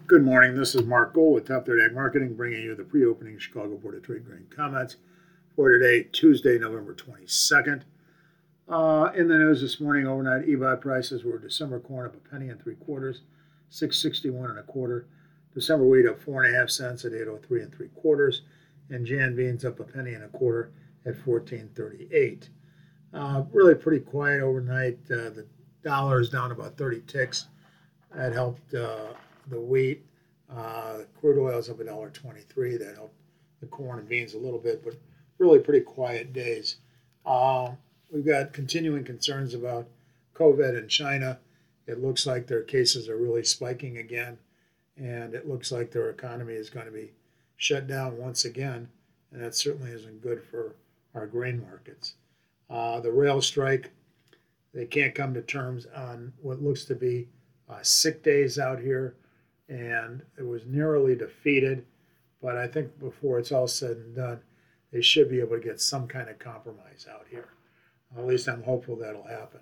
Good morning. This is Mark Gold with Top Third Ag Marketing, bringing you the pre-opening Chicago Board of Trade grain comments for today, Tuesday, November 22nd. In the news this morning, overnight EBOT prices were December corn up a penny and 3/4, 6.61 1/4. December wheat up 4.5 cents at 8.03 3/4, and Jan beans up a penny and 1/4 at 14.38. Really pretty quiet overnight. The dollar is down about 30 ticks. That helped the wheat. Crude oil is up $1.23. That helped the corn and beans a little bit, but really pretty quiet days. We've got continuing concerns about COVID in China. It looks like their cases are really spiking again, and it looks like their economy is going to be shut down once again, and that certainly isn't good for our grain markets. The rail strike, they can't come to terms on what looks to be sick days out here, and it was narrowly defeated, but I think before it's all said and done, they should be able to get some kind of compromise out here. At least I'm hopeful that'll happen.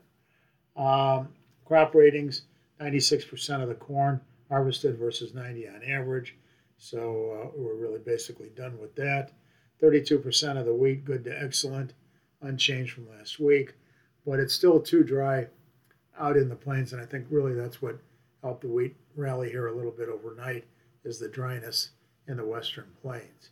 Crop ratings, 96% of the corn harvested versus 90 on average, so we're really basically done with that. 32% of the wheat good to excellent, unchanged from last week, but it's still too dry out in the plains, and I think really that's what helped the wheat rally here a little bit overnight is the dryness in the western plains.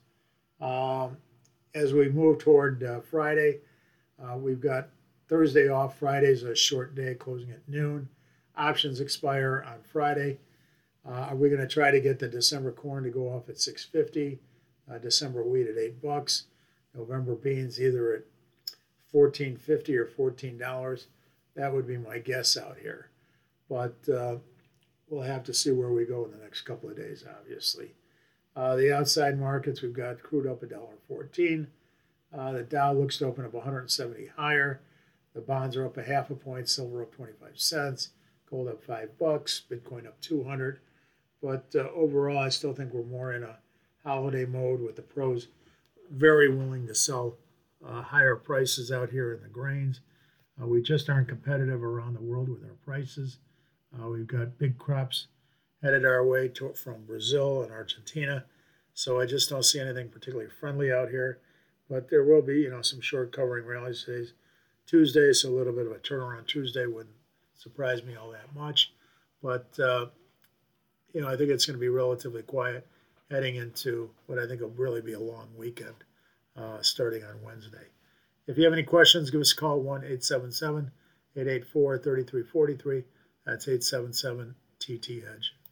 As we move toward Friday, we've got Thursday off. Friday's a short day, closing at noon. Options expire on Friday. Are we going to try to get the December corn to go off at 6.50, December wheat at $8, November beans either at $14.50 or $14? That would be my guess out here. But we'll have to see where we go in the next couple of days, obviously. The outside markets, we've got crude up $1.14. The Dow looks to open up 170 higher. The bonds are up 0.5 point, silver up 25 cents, gold up $5, Bitcoin up 200. But overall, I still think we're more in a holiday mode with the pros very willing to sell higher prices out here in the grains. We just aren't competitive around the world with our prices. We've got big crops headed our way from Brazil and Argentina, so I just don't see anything particularly friendly out here. But there will be, some short covering rallies today. Tuesday, so a little bit of a turnaround Tuesday wouldn't surprise me all that much. But, I think it's going to be relatively quiet heading into what I think will really be a long weekend starting on Wednesday. If you have any questions, give us a call, 1-877-884-3343. That's 877-TT-EDGE.